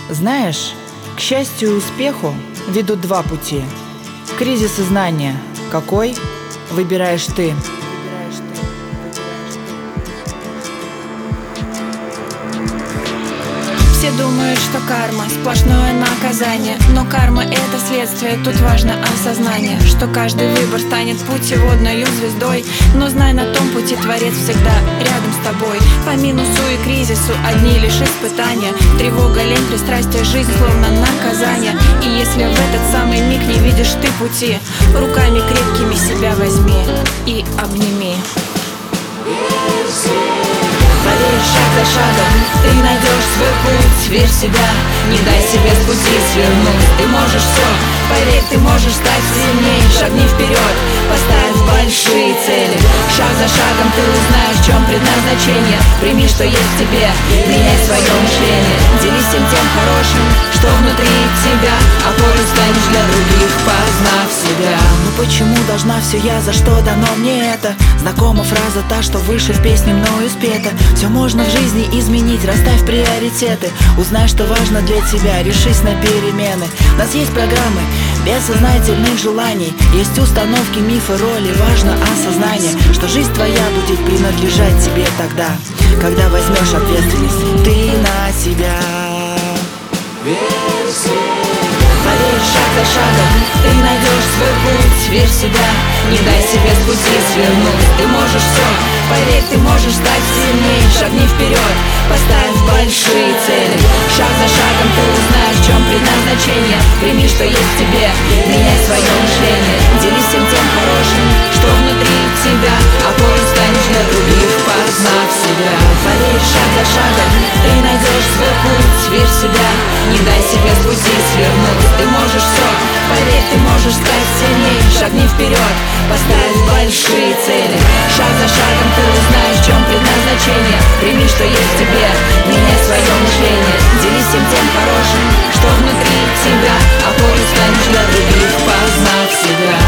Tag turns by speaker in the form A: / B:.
A: Знаешь, к счастью и успеху ведут два пути. Кризис и знания. Какой выбираешь ты?
B: Все думают, что карма – сплошное наказание. Но карма – это следствие, тут важно осознание, что каждый выбор станет путеводною звездой. Но знай, на том пути Творец всегда рядом с тобой. По минусу и кризису одни лишь испытания. Тревога, лень, пристрастие, жизнь словно наказание. И если в этот самый миг не видишь ты пути, руками крепкими себя возьми и обними. Поверь, шаг за шагом ты найдешь свой путь. Верь в себя, не дай себе с пути свернуть. Ты можешь все, поверь, ты можешь стать сильнее. Шагни вперед, поставь большие цели. Шаг за шагом ты узнаешь, в чем предназначение. Прими, что есть в тебе, меняй свое мышление. Делись всем тем хорошим, что внутри тебя. Опорой станешь для других, познав себя.
A: Ну почему должна все я, за что дано мне это? Знакома фраза та, что выше в песне мною спета. Все можно в жизни изменить, расставь приоритеты. Узнай, что важно для тебя, решись на перемены. У нас есть программы бессознательных желаний. Есть установки, мифы, роли. Важно осознание, что жизнь твоя будет принадлежать тебе тогда, когда возьмешь ответственность ты на себя.
B: Поверь, шаг за шагом ты найдешь свой путь. Верь в себя, не дай себе с пути свернуть. Ты можешь все, поверь, ты можешь стать сильнее. Шагни вперед, поставь большие цели. Шаг за шагом ты узнаешь, в чем предназначение. Прими, что есть в тебе, меняй свое мышление. Делись всем тем хорошим, что внутри тебя. Опорой станешь для других, познав себя. Поверь, шаг за шагом ты найдешь свой путь. Верь в себя, не дай себе с пути свернуть. Ты можешь все, поверь, ты можешь стать сильнее. Шагни вперед, поставь большие цели. Шаг за шагом ты узнаешь, в чем предназначение. Прими, что есть в тебе, меняй свое мышление. Делись всем тем хорошим, что внутри тебя. Опорой станешь для других, познав себя.